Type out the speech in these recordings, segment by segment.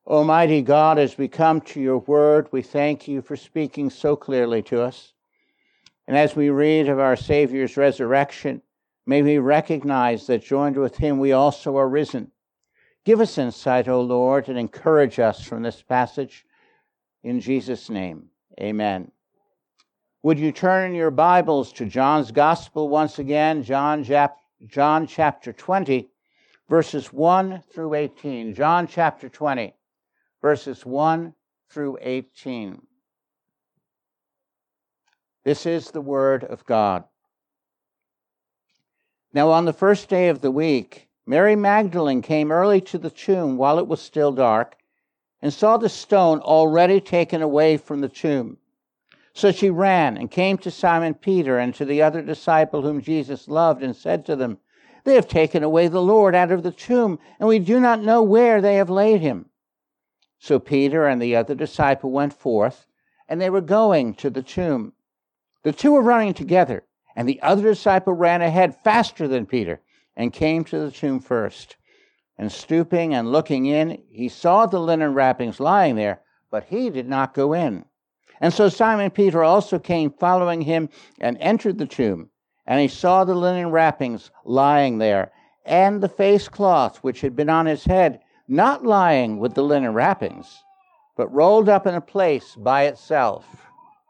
Almighty God, as we come to your word, we thank you for speaking so clearly to us. And as we read of our Savior's resurrection, may we recognize that joined with him we also are risen. Give us insight, O Lord, and encourage us from this passage. In Jesus' name, amen. Would you turn in your Bibles to John's Gospel once again, John chapter 20, verses 1 through 18. John chapter 20. Verses 1 through 18. This is the word of God. Now on the first day of the week, Mary Magdalene came early to the tomb while it was still dark, and saw the stone already taken away from the tomb. So she ran and came to Simon Peter and to the other disciple whom Jesus loved, and said to them, "They have taken away the Lord out of the tomb, and we do not know where they have laid him." So Peter and the other disciple went forth, and they were going to the tomb. The two were running together, and the other disciple ran ahead faster than Peter, and came to the tomb first. And stooping and looking in, he saw the linen wrappings lying there, but he did not go in. And so Simon Peter also came following him, and entered the tomb. And he saw the linen wrappings lying there, and the face cloth which had been on his head, not lying with the linen wrappings, but rolled up in a place by itself.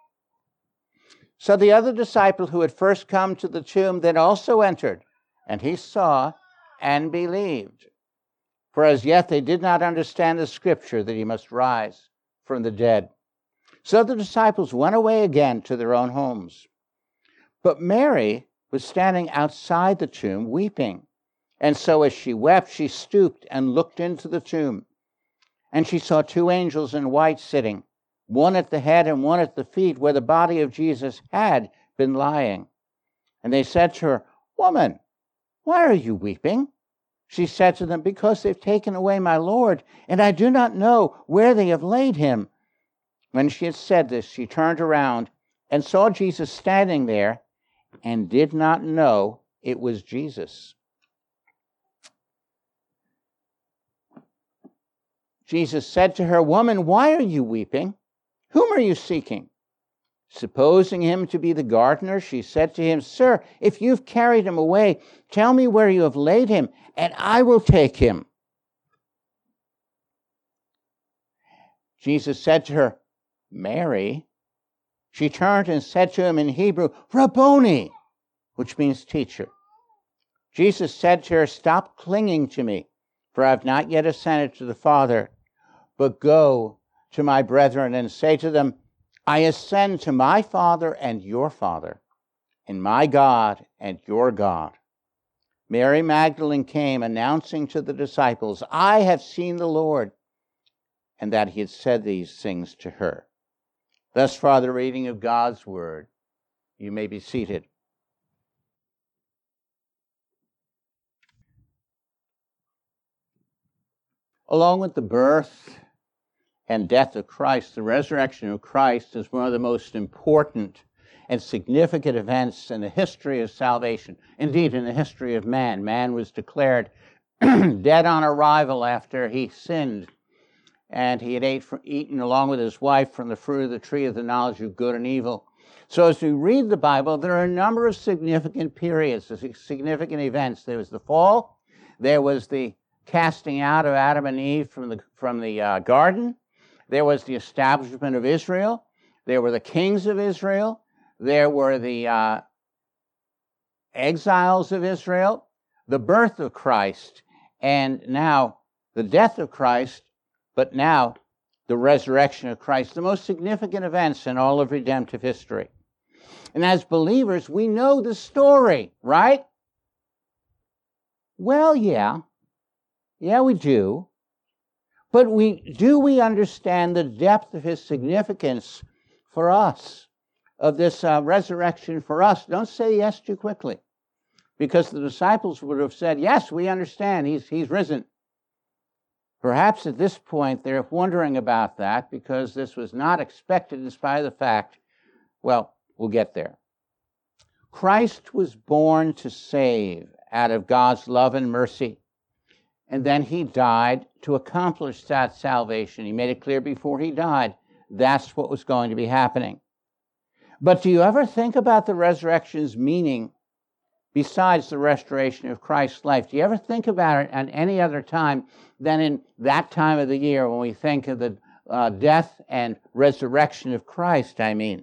So the other disciple who had first come to the tomb then also entered, and he saw and believed. For as yet they did not understand the scripture that he must rise from the dead. So the disciples went away again to their own homes. But Mary was standing outside the tomb weeping. And so as she wept, she stooped and looked into the tomb. And she saw two angels in white sitting, one at the head and one at the feet, where the body of Jesus had been lying. And they said to her, "Woman, why are you weeping?" She said to them, "Because they've taken away my Lord, and I do not know where they have laid him." When she had said this, she turned around and saw Jesus standing there, and did not know it was Jesus. Jesus said to her, "Woman, why are you weeping? Whom are you seeking?" Supposing him to be the gardener, she said to him, "Sir, if you've carried him away, tell me where you have laid him, and I will take him." Jesus said to her, "Mary." She turned and said to him in Hebrew, "Rabboni," which means teacher. Jesus said to her, "Stop clinging to me, for I have not yet ascended to the Father. But go to my brethren and say to them, I ascend to my Father and your Father, and my God and your God." Mary Magdalene came, announcing to the disciples, "I have seen the Lord," and that he had said these things to her. Thus far the reading of God's word. You may be seated. Along with the birth and death of Christ, the resurrection of Christ is one of the most important and significant events in the history of salvation. Indeed, in the history of man. Man was declared dead on arrival after he sinned, and he had eaten along with his wife from the fruit of the tree of the knowledge of good and evil. So as we read the Bible, there are a number of significant periods, significant events. There was the fall, there was the casting out of Adam and Eve from the garden, there was the establishment of Israel, there were the kings of Israel, there were the exiles of Israel, the birth of Christ, and now the death of Christ, but now the resurrection of Christ, the most significant events in all of redemptive history. And as believers, we know the story, right? Well, yeah, we do. But do we understand the depth of his significance for us, of this resurrection for us? Don't say yes too quickly, because the disciples would have said, "Yes, we understand, he's risen." Perhaps at this point they're wondering about that, because this was not expected in spite of the fact. Well, we'll get there. Christ was born to save out of God's love and mercy. And then he died to accomplish that salvation. He made it clear before he died that's what was going to be happening. But do you ever think about the resurrection's meaning besides the restoration of Christ's life? Do you ever think about it at any other time than in that time of the year when we think of the death and resurrection of Christ, I mean?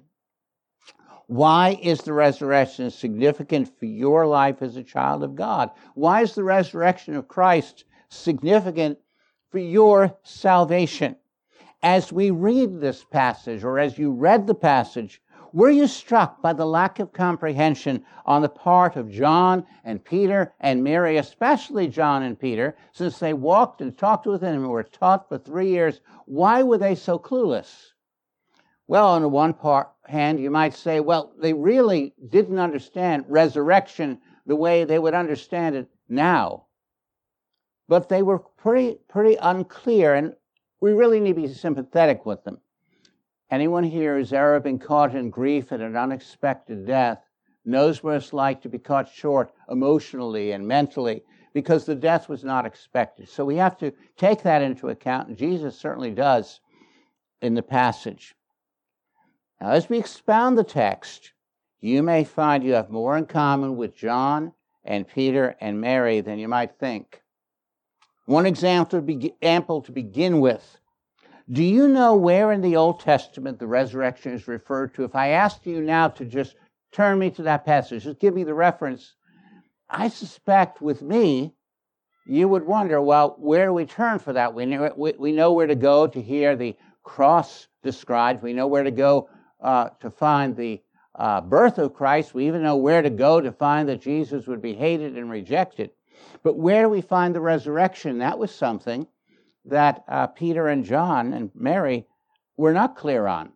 Why is the resurrection significant for your life as a child of God? Why is the resurrection of Christ significant for your salvation? As we read this passage, or as you read the passage, were you struck by the lack of comprehension on the part of John and Peter and Mary, especially John and Peter, since they walked and talked with him and were taught for 3 years? Why were they so clueless? Well, on the one hand, you might say, well, they really didn't understand resurrection the way they would understand it now. But they were pretty unclear, and we really need to be sympathetic with them. Anyone here who's ever been caught in grief at an unexpected death knows what it's like to be caught short emotionally and mentally because the death was not expected. So we have to take that into account, and Jesus certainly does in the passage. Now, as we expound the text, you may find you have more in common with John and Peter and Mary than you might think. One example to begin with. Do you know where in the Old Testament the resurrection is referred to? If I asked you now to just turn me to that passage, just give me the reference, I suspect with me, you would wonder, well, where do we turn for that? We know where to go to hear the cross described. We know where to go to find the birth of Christ. We even know where to go to find that Jesus would be hated and rejected. But where do we find the resurrection? That was something that Peter and John and Mary were not clear on.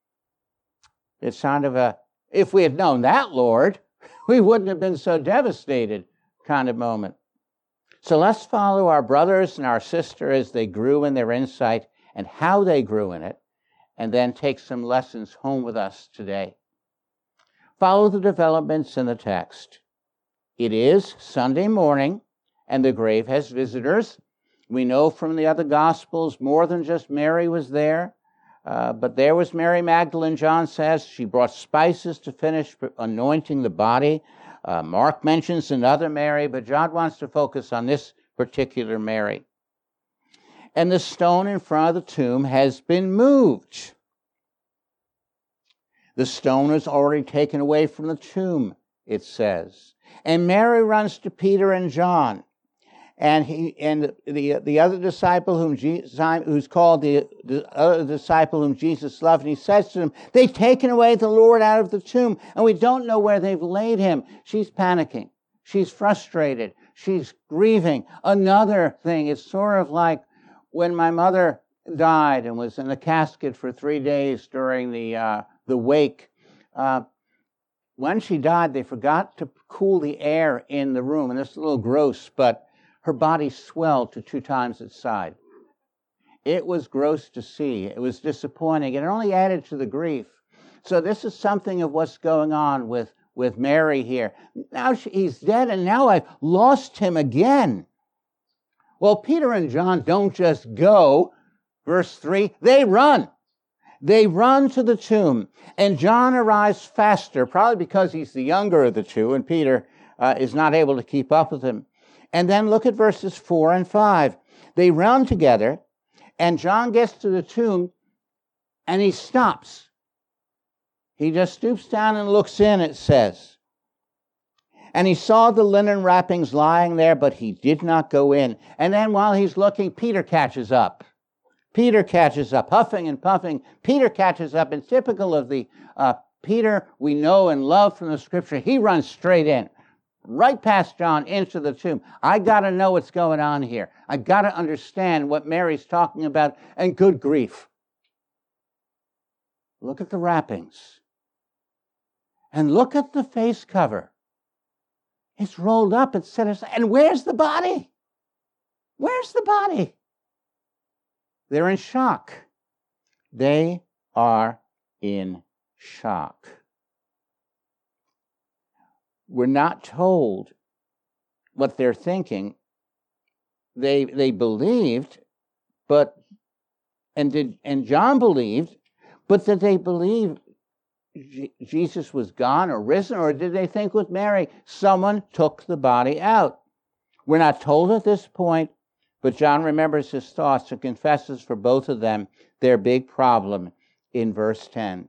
It's kind of if we had known that, Lord, we wouldn't have been so devastated kind of moment. So let's follow our brothers and our sister as they grew in their insight and how they grew in it, and then take some lessons home with us today. Follow the developments in the text. It is Sunday morning, and the grave has visitors. We know from the other Gospels more than just Mary was there, but there was Mary Magdalene, John says. She brought spices to finish anointing the body. Mark mentions another Mary, but John wants to focus on this particular Mary. And the stone in front of the tomb has been moved. The stone is already taken away from the tomb, it says. And Mary runs to Peter and John. And the other disciple who's called the other disciple whom Jesus loved, and he says to them, they've taken away the Lord out of the tomb, and we don't know where they've laid him. She's panicking. She's frustrated. She's grieving. Another thing, it's sort of like when my mother died and was in a casket for 3 days during the wake. When she died, they forgot to cool the air in the room, and it's a little gross, but her body swelled to 2 times its size. It was gross to see. It was disappointing, and it only added to the grief. So this is something of what's going on with Mary here. Now he's dead, and now I've lost him again. Well, Peter and John don't just go, verse 3, they run. They run to the tomb, and John arrives faster, probably because he's the younger of the two, and Peter is not able to keep up with him. And then look at verses 4 and 5. They run together, and John gets to the tomb, and he stops. He just stoops down and looks in, it says. And he saw the linen wrappings lying there, but he did not go in. And then while he's looking, Peter catches up. Peter catches up, huffing and puffing. Peter catches up, and typical of the Peter we know and love from the Scripture, he runs straight in. Right past John into the tomb. I got to know what's going on here. I got to understand what Mary's talking about, and good grief. Look at the wrappings. And look at the face cover. It's rolled up, it's set aside. And where's the body? Where's the body? They're in shock. They are in shock. We're not told what they're thinking, they believed, and John believed, but did they believe Jesus was gone or risen, or did they think with Mary, someone took the body out? We're not told at this point, but John remembers his thoughts and confesses for both of them their big problem in verse 10.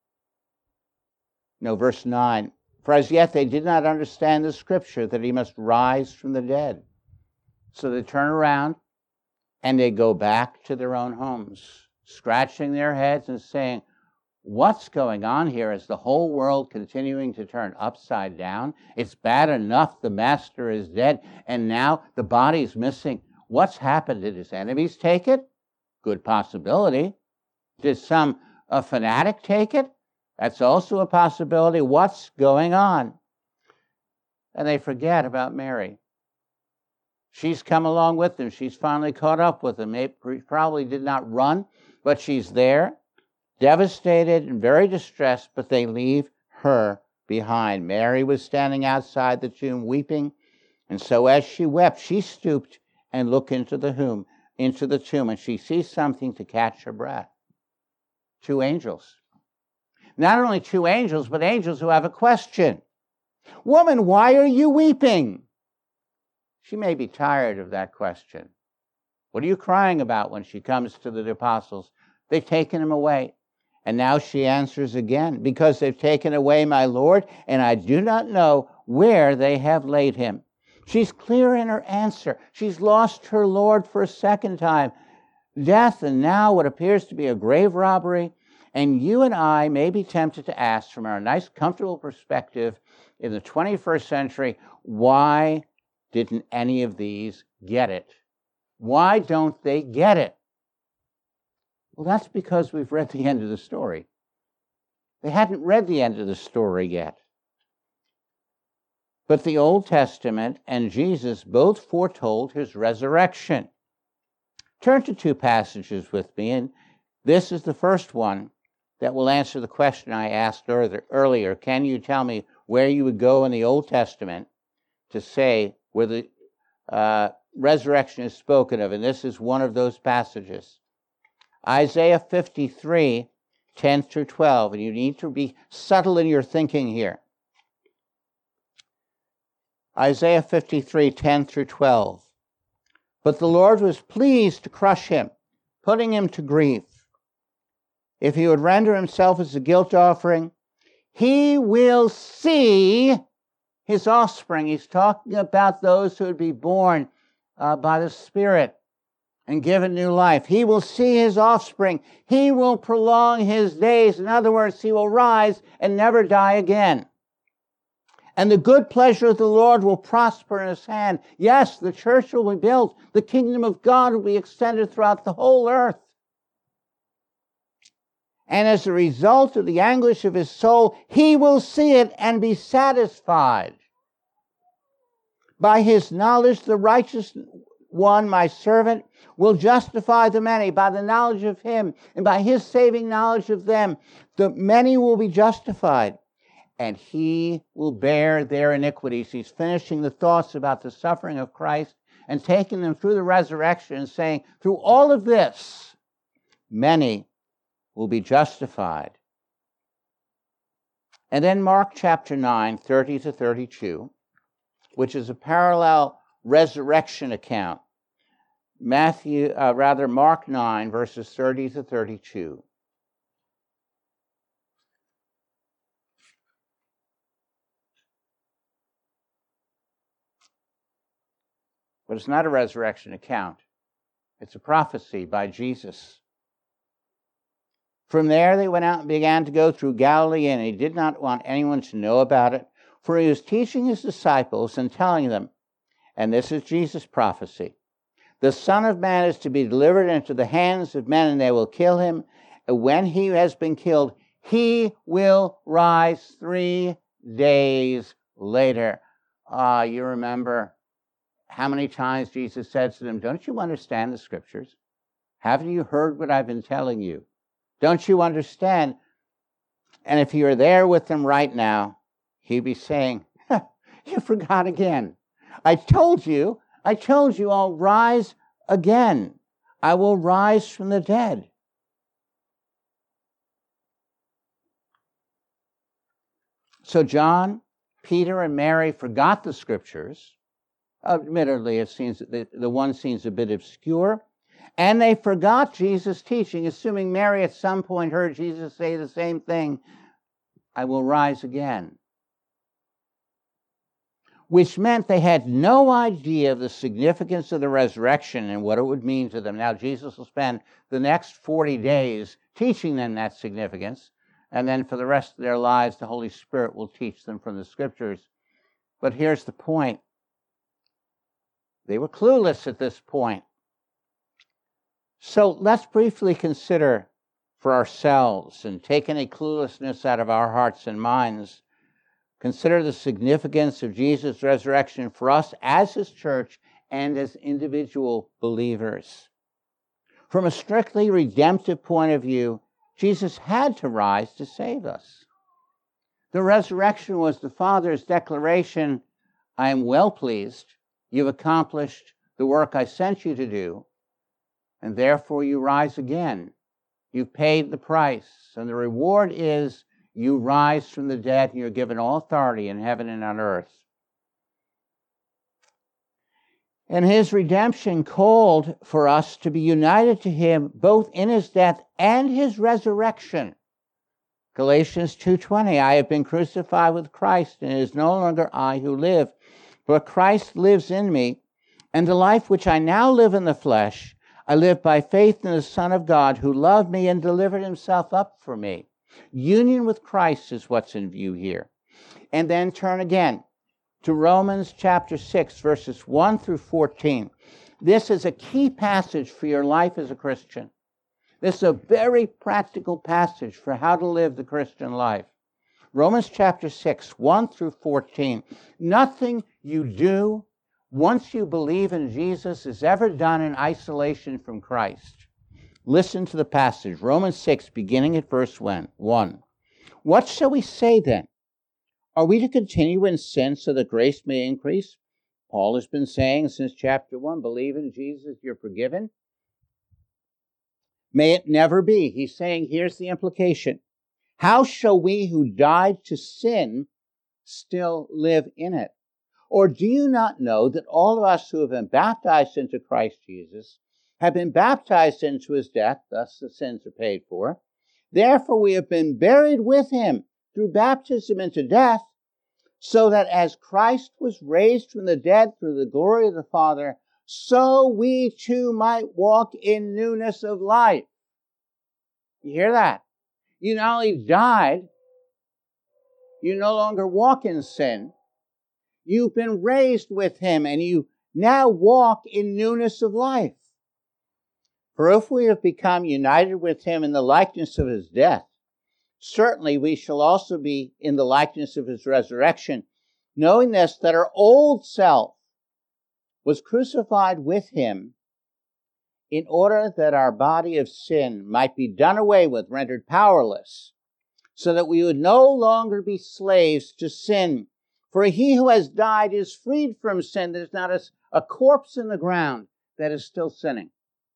No, verse 9. For as yet they did not understand the scripture that he must rise from the dead. So they turn around and they go back to their own homes, scratching their heads and saying, what's going on here? Is the whole world continuing to turn upside down? It's bad enough the master is dead, and now the body's missing. What's happened? Did his enemies take it? Good possibility. Did some fanatic take it? That's also a possibility. What's going on? And they forget about Mary. She's come along with them. She's finally caught up with them. They probably did not run, but she's there, devastated and very distressed, but they leave her behind. Mary was standing outside the tomb weeping, and so as she wept, she stooped and looked into the tomb, and she sees something to catch her breath. 2 angels. Not only 2 angels, but angels who have a question. Woman, why are you weeping? She may be tired of that question. What are you crying about? When she comes to the apostles, they've taken him away. And now she answers again, because they've taken away my Lord, and I do not know where they have laid him. She's clear in her answer. She's lost her Lord for a second time. Death, and now what appears to be a grave robbery. And you and I may be tempted to ask, from our nice, comfortable perspective in the 21st century, why didn't any of these get it? Why don't they get it? Well, that's because we've read the end of the story. They hadn't read the end of the story yet. But the Old Testament and Jesus both foretold his resurrection. Turn to 2 passages with me, and this is the first one that will answer the question I asked earlier. Can you tell me where you would go in the Old Testament to say where the resurrection is spoken of? And this is one of those passages. Isaiah 53, 10 through 12. And you need to be subtle in your thinking here. Isaiah 53, 10 through 12. But the Lord was pleased to crush him, putting him to grief. If he would render himself as a guilt offering, he will see his offspring. He's talking about those who would be born by the Spirit and given new life. He will see his offspring. He will prolong his days. In other words, he will rise and never die again. And the good pleasure of the Lord will prosper in his hand. Yes, the church will be built. The kingdom of God will be extended throughout the whole earth. And as a result of the anguish of his soul, he will see it and be satisfied. By his knowledge, the righteous one, my servant, will justify the many. By the knowledge of him and by his saving knowledge of them, the many will be justified. And he will bear their iniquities. He's finishing the thoughts about the suffering of Christ and taking them through the resurrection and saying, through all of this, many will be justified. And then Mark chapter 9, 30 to 32, which is a parallel resurrection account. Mark 9, verses 30 to 32. But it's not a resurrection account. It's a prophecy by Jesus. From there they went out and began to go through Galilee, and he did not want anyone to know about it, for he was teaching his disciples and telling them, and this is Jesus' prophecy, the Son of Man is to be delivered into the hands of men, and they will kill him. And when he has been killed, he will rise 3 days later. You remember how many times Jesus said to them, don't you understand the scriptures? Haven't you heard what I've been telling you? Don't you understand? And if you were there with them right now, he'd be saying, you forgot again. I told you I told you I'll rise again. I will rise from the dead. So John, Peter, and Mary forgot the scriptures. Admittedly, it seems the one seems a bit obscure. And they forgot Jesus' teaching, assuming Mary at some point heard Jesus say the same thing, I will rise again. Which meant they had no idea of the significance of the resurrection and what it would mean to them. Now, Jesus will spend the next 40 days teaching them that significance, and then for the rest of their lives, the Holy Spirit will teach them from the scriptures. But here's the point. They were clueless at this point. So let's briefly consider for ourselves and take any cluelessness out of our hearts and minds. Consider the significance of Jesus' resurrection for us as his church and as individual believers. From a strictly redemptive point of view, Jesus had to rise to save us. The resurrection was the Father's declaration, I am well pleased, you've accomplished the work I sent you to do, and therefore you rise again. You've paid the price, and the reward is you rise from the dead and you're given all authority in heaven and on earth. And his redemption called for us to be united to him both in his death and his resurrection. Galatians 2:20, I have been crucified with Christ, and it is no longer I who live, but Christ lives in me, and the life which I now live in the flesh, I live by faith in the Son of God who loved me and delivered himself up for me. Union with Christ is what's in view here. And then turn again to Romans chapter 6, verses 1 through 14. This is a key passage for your life as a Christian. This is a very practical passage for how to live the Christian life. Romans chapter 6, 1 through 14. Nothing you do once you believe in Jesus is ever done in isolation from Christ. Listen to the passage, Romans 6, beginning at verse 1. What shall we say then? Are we to continue in sin so that grace may increase? Paul has been saying since chapter 1, believe in Jesus, you're forgiven. May it never be. He's saying, here's the implication. How shall we who died to sin still live in it? Or do you not know that all of us who have been baptized into Christ Jesus have been baptized into his death, thus the sins are paid for. Therefore we have been buried with him through baptism into death, so that as Christ was raised from the dead through the glory of the Father, so we too might walk in newness of life. You hear that? You not only died, you no longer walk in sin. You've been raised with him, and you now walk in newness of life. For if we have become united with him in the likeness of his death, certainly we shall also be in the likeness of his resurrection, knowing this, that our old self was crucified with him in order that our body of sin might be done away with, rendered powerless, so that we would no longer be slaves to sin. For he who has died is freed from sin. There's not a corpse in the ground that is still sinning.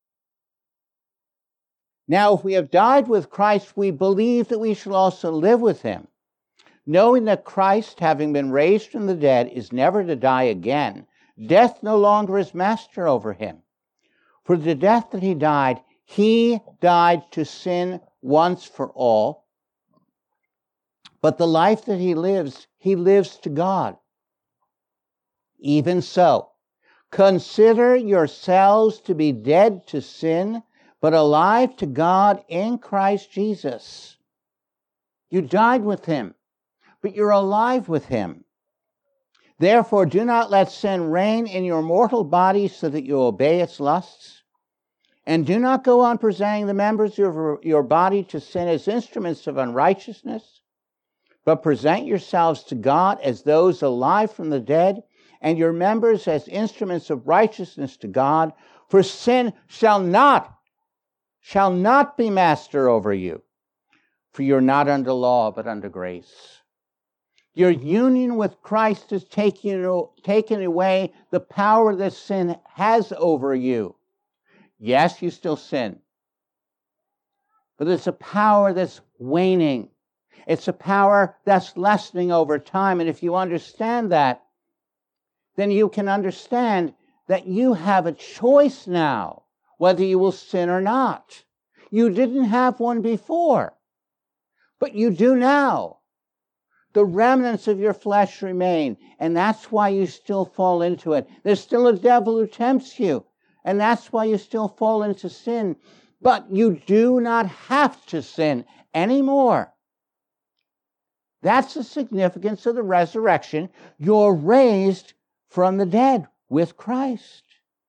Now, if we have died with Christ, we believe that we shall also live with him, knowing that Christ, having been raised from the dead, is never to die again. Death no longer is master over him. For the death that he died to sin once for all. But the life that he lives to God. Even so, consider yourselves to be dead to sin, but alive to God in Christ Jesus. You died with him, but you're alive with him. Therefore, do not let sin reign in your mortal body so that you obey its lusts. And do not go on presenting the members of your body to sin as instruments of unrighteousness, but present yourselves to God as those alive from the dead, and your members as instruments of righteousness to God. For sin shall not be master over you, for you're not under law, but under grace. Your union with Christ has taken away the power that sin has over you. Yes, you still sin. But it's a power that's waning. It's a power that's lessening over time. And if you understand that, then you can understand that you have a choice now, whether you will sin or not. You didn't have one before, but you do now. The remnants of your flesh remain, and that's why you still fall into it. There's still a devil who tempts you, and that's why you still fall into sin. But you do not have to sin anymore. That's the significance of the resurrection. You're raised from the dead with Christ.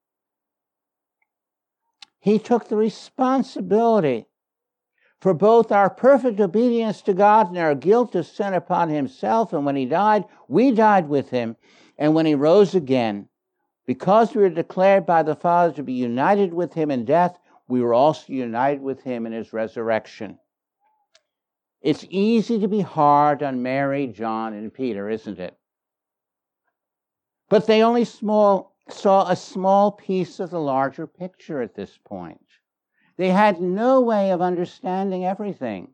He took the responsibility for both our perfect obedience to God and our guilt of sin upon himself. And when he died, we died with him. And when he rose again, because we were declared by the Father to be united with him in death, we were also united with him in his resurrection. It's easy to be hard on Mary, John, and Peter, isn't it? But they only saw a small piece of the larger picture at this point. They had no way of understanding everything.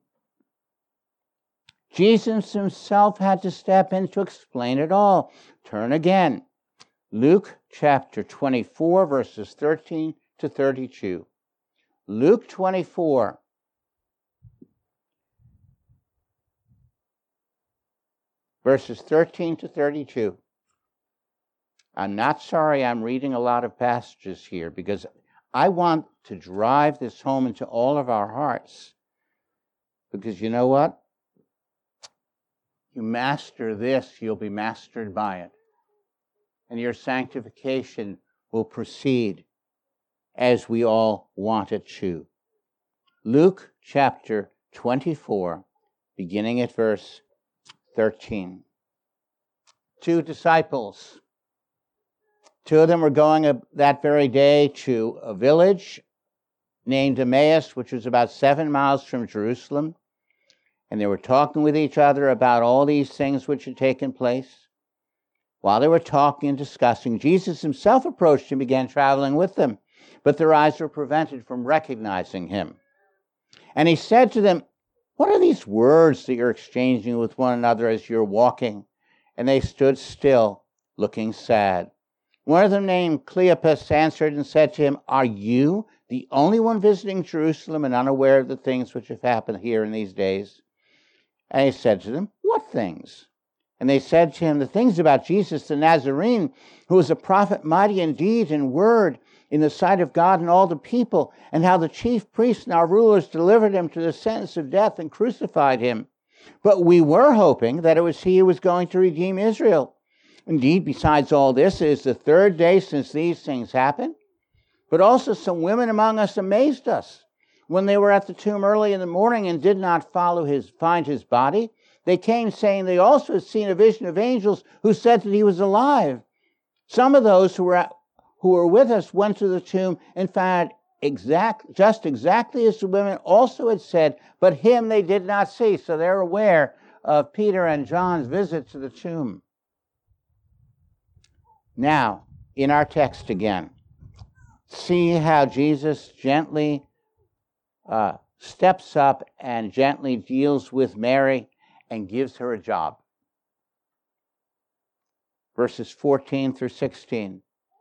Jesus himself had to step in to explain it all. Turn again. Luke chapter 24, verses 13 to 32. Luke 24. Verses 13 to 32. I'm not sorry I'm reading a lot of passages here because I want to drive this home into all of our hearts. Because you know what? You master this, you'll be mastered by it. And your sanctification will proceed as we all want it to. Luke chapter 24, beginning at verse 13. 2 disciples. 2 of them were going that very day to a village named Emmaus, which was about 7 miles from Jerusalem. And they were talking with each other about all these things which had taken place. While they were talking and discussing, Jesus himself approached and began traveling with them, but their eyes were prevented from recognizing him. And he said to them, "What are these words that you're exchanging with one another as you're walking?" And they stood still, looking sad. One of them, named Cleopas, answered and said to him, "Are you the only one visiting Jerusalem and unaware of the things which have happened here in these days?" And he said to them, "What things?" And they said to him, "The things about Jesus the Nazarene, who was a prophet mighty in deed and word in the sight of God and all the people, and how the chief priests and our rulers delivered him to the sentence of death and crucified him. But we were hoping that it was he who was going to redeem Israel. Indeed, besides all this, it is the 3rd day since these things happened. But also some women among us amazed us. When they were at the tomb early in the morning and did not find his body, they came saying they also had seen a vision of angels who said that he was alive. Some of those who were with us went to the tomb and found just exactly as the women also had said, but him they did not see." So they're aware of Peter and John's visit to the tomb. Now, in our text again, see how Jesus gently steps up and gently deals with Mary and gives her a job. Verses 14 through 16.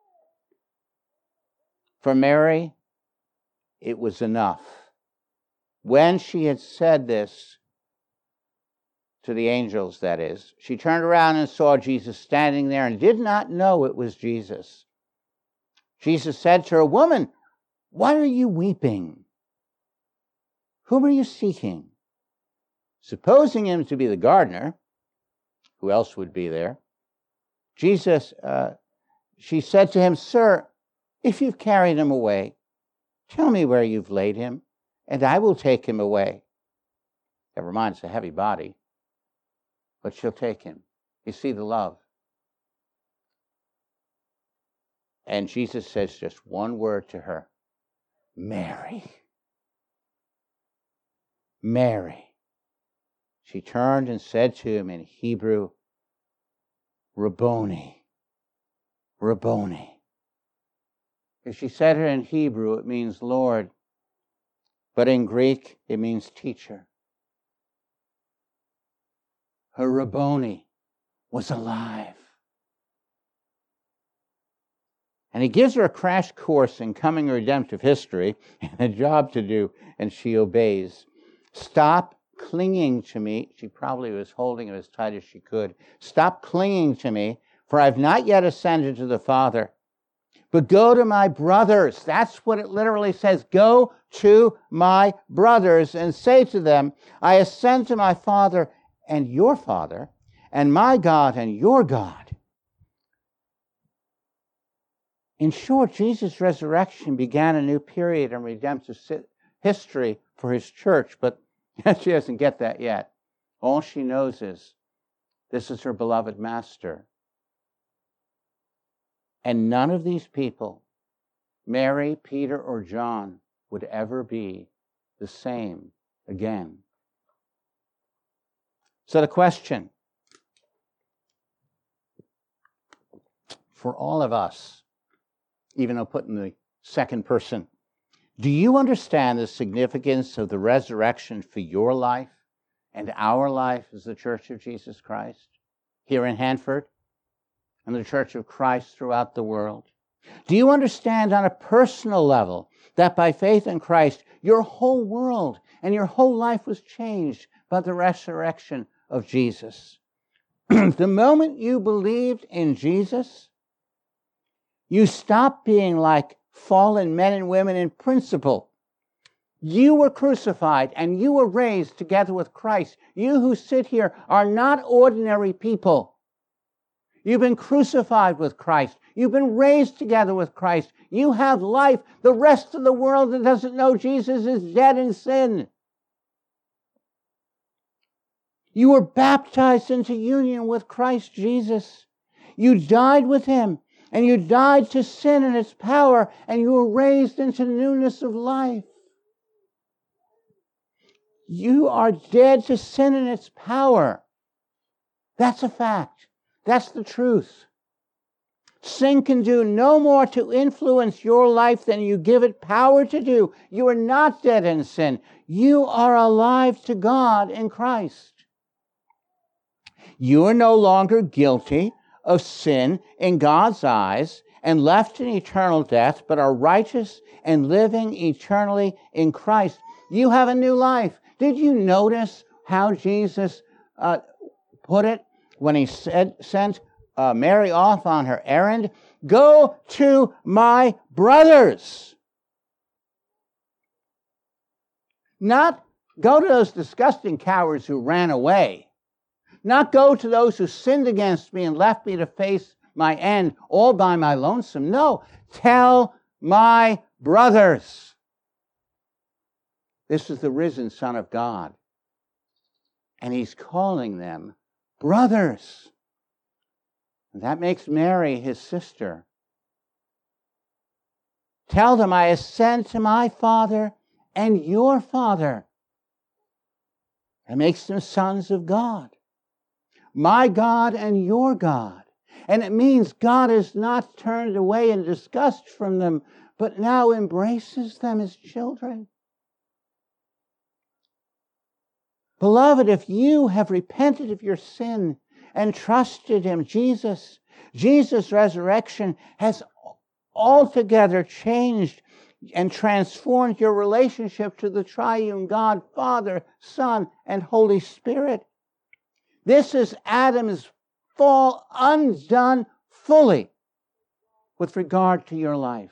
For Mary, it was enough. When she had said this to the angels, that is, she turned around and saw Jesus standing there and did not know it was Jesus. Jesus said to her, "Woman, why are you weeping? Whom are you seeking?" Supposing him to be the gardener, who else would be there? She said to him, "Sir, if you've carried him away, tell me where you've laid him, and I will take him away." Never mind, it's a heavy body, but she'll take him. You see the love. And Jesus says just one word to her, "Mary." Mary. She turned and said to him in Hebrew, Rabboni. Rabboni. If she said it in Hebrew, it means Lord. But in Greek, it means teacher. Her Rabboni was alive. And he gives her a crash course in coming redemptive history and a job to do, and she obeys. Stop clinging to me. She probably was holding him as tight as she could. Stop clinging to me, for I've not yet ascended to the Father. But go to my brothers. That's what it literally says. Go to my brothers and say to them, I ascend to my Father and your Father, and my God and your God. In short, Jesus' resurrection began a new period in redemptive history for his church, but she doesn't get that yet. All she knows is this is her beloved master. And none of these people, Mary, Peter, or John, would ever be the same again. So the question for all of us, even though put in the second person, do you understand the significance of the resurrection for your life and our life as the Church of Jesus Christ here in Hanford and the Church of Christ throughout the world? Do you understand on a personal level that by faith in Christ, your whole world and your whole life was changed by the resurrection of Jesus? The moment you believed in Jesus, you stopped being like fallen men and women in principle. You were crucified and you were raised together with Christ. You who sit here are not ordinary people. You've been crucified with Christ. You've been raised together with Christ. You have life. The rest of the world that doesn't know Jesus is dead in sin. You were baptized into union with Christ Jesus. You died with him, and you died to sin and its power, and you were raised into newness of life. You are dead to sin and its power. That's a fact. That's the truth. Sin can do no more to influence your life than you give it power to do. You are not dead in sin. You are alive to God in Christ. You are no longer guilty of sin in God's eyes and left in eternal death, but are righteous and living eternally in Christ. You have a new life. Did you notice how Jesus put it when he sent Mary off on her errand? Go to my brothers. Not go to those disgusting cowards who ran away. Not go to those who sinned against me and left me to face my end all by my lonesome. No, tell my brothers. This is the risen Son of God. And he's calling them brothers. And that makes Mary his sister. Tell them, I ascend to my Father and your Father. That makes them sons of God. My God and your God. And it means God is not turned away in disgust from them, but now embraces them as children. Beloved, if you have repented of your sin and trusted him, Jesus' resurrection has altogether changed and transformed your relationship to the triune God, Father, Son, and Holy Spirit. This is Adam's fall undone fully with regard to your life.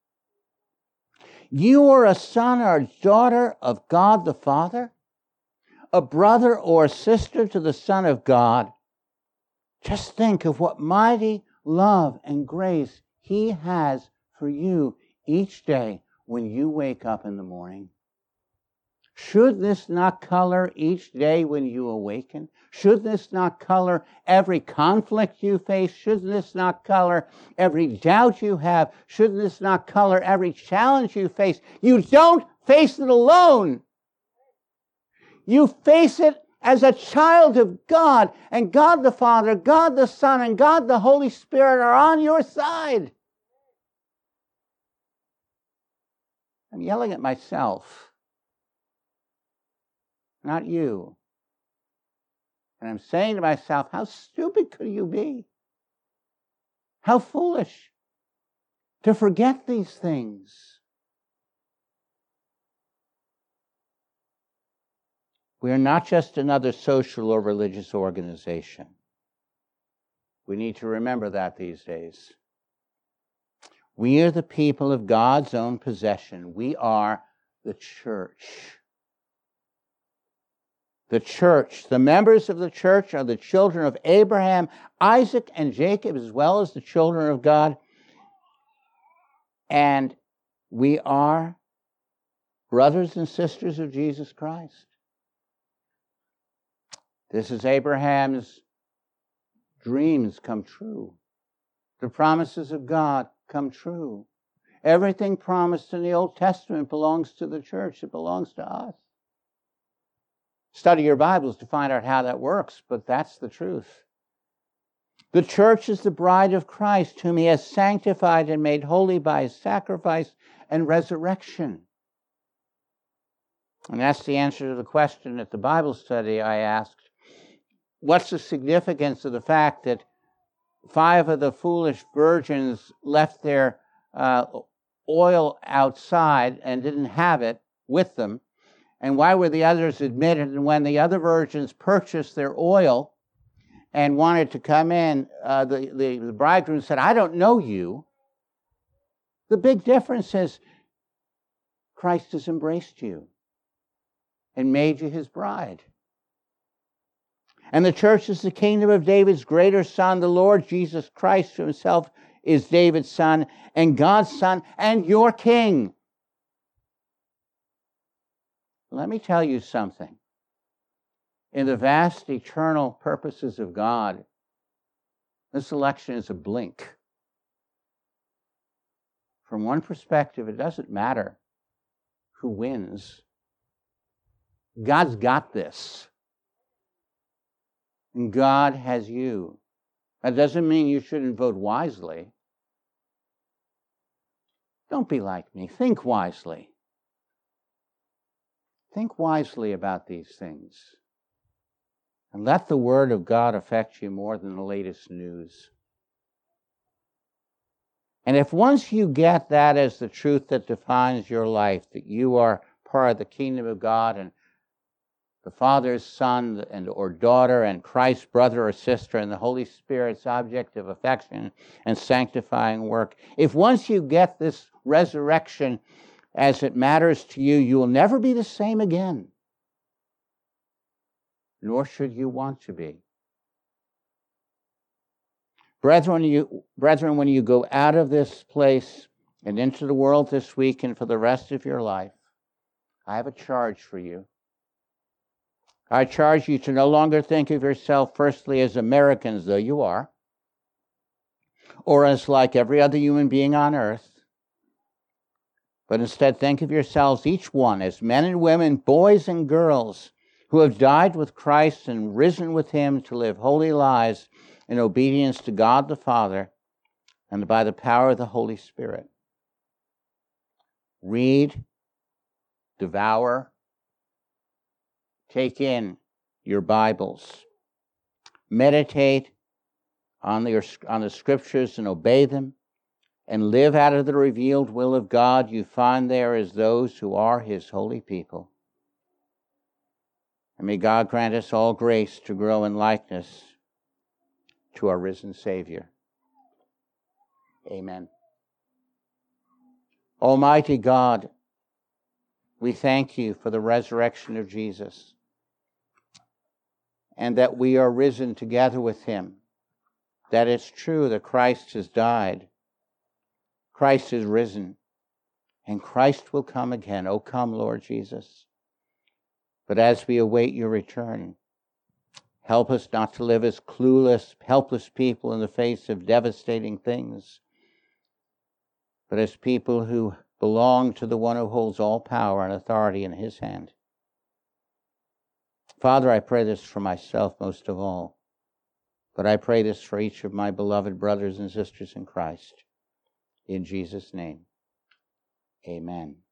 You are a son or daughter of God the Father, a brother or sister to the Son of God. Just think of what mighty love and grace he has for you each day when you wake up in the morning. Should this not color each day when you awaken? Should this not color every conflict you face? Should this not color every doubt you have? Should this not color every challenge you face? You don't face it alone. You face it as a child of God, and God the Father, God the Son, and God the Holy Spirit are on your side. I'm yelling at myself, not you. And I'm saying to myself, how stupid could you be? How foolish to forget these things. We are not just another social or religious organization. We need to remember that these days. We are the people of God's own possession. We are the church. The church, the members of the church are the children of Abraham, Isaac, and Jacob, as well as the children of God. And we are brothers and sisters of Jesus Christ. This is Abraham's dreams come true. The promises of God come true. Everything promised in the Old Testament belongs to the church. It belongs to us. Study your Bibles to find out how that works, but that's the truth. The church is the bride of Christ, whom he has sanctified and made holy by his sacrifice and resurrection. And that's the answer to the question at the Bible study I asked. What's the significance of the fact that 5 of the foolish virgins left their oil outside and didn't have it with them? And why were the others admitted? And when the other virgins purchased their oil and wanted to come in, the bridegroom said, I don't know you. The big difference is Christ has embraced you and made you his bride. And the church is the kingdom of David's greater son, the Lord Jesus Christ himself is David's son and God's son and your king. Let me tell you something. In the vast eternal purposes of God, this election is a blink. From one perspective, it doesn't matter who wins. God's got this. And God has you. That doesn't mean you shouldn't vote wisely. Don't be like me. Think wisely. Think wisely about these things. And let the Word of God affect you more than the latest news. And if once you get that as the truth that defines your life, that you are part of the kingdom of God and the Father's Son and or daughter and Christ's brother or sister and the Holy Spirit's object of affection and sanctifying work, if once you get this resurrection as it matters to you, you will never be the same again. Nor should you want to be. Brethren, when you go out of this place and into the world this week and for the rest of your life, I have a charge for you. I charge you to no longer think of yourself firstly as Americans, though you are, or as like every other human being on earth, but instead think of yourselves, each one, as men and women, boys and girls, who have died with Christ and risen with him to live holy lives in obedience to God the Father and by the power of the Holy Spirit. Read, devour, take in your Bibles. Meditate on the Scriptures and obey them, and live out of the revealed will of God you find there as those who are his holy people. And may God grant us all grace to grow in likeness to our risen Savior. Amen. Almighty God, we thank you for the resurrection of Jesus, and that we are risen together with him, that it's true that Christ has died, Christ is risen, and Christ will come again. O come, Lord Jesus. But as we await your return, help us not to live as clueless, helpless people in the face of devastating things, but as people who belong to the one who holds all power and authority in his hand. Father, I pray this for myself most of all, but I pray this for each of my beloved brothers and sisters in Christ. In Jesus' name, amen.